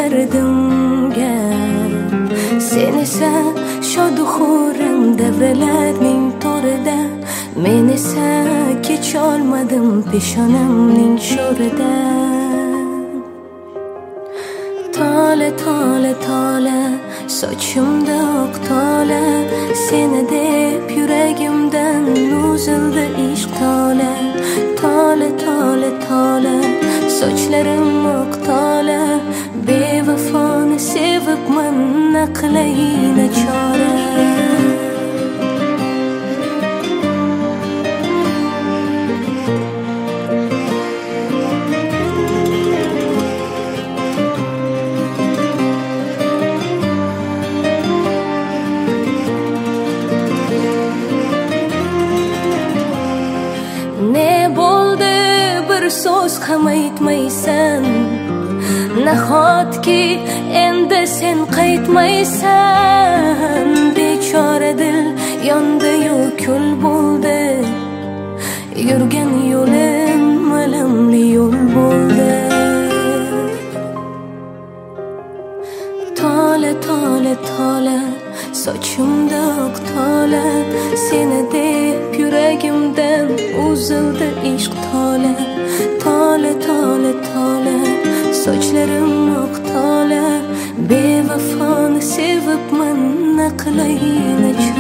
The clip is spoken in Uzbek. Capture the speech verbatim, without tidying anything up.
dardimga. Sen esa shodu xurram davralarning torida, men esa kecholmadim peshonamning sho'rida. Tole tole tole sochimda oq tole, seni deb yuragimdan uzildi ishq tole. Tole tole tole sochlarim oq tole, bevafoni sevibman aqlayina chora. Ne bo'ldi bir so'z ham aytmaysan, nahotki endi sen qaytmaysan. Bechora dil yondi-yu kul bo'ldi, yurgan yo'lim alamli yo'l bo'ldi. Tole tole tole sochimda oq tole, seni deb yuragimdan uzildi ishq tole. Tole tole tole sochlarim oq tole, bevafoni sevibman aqlayina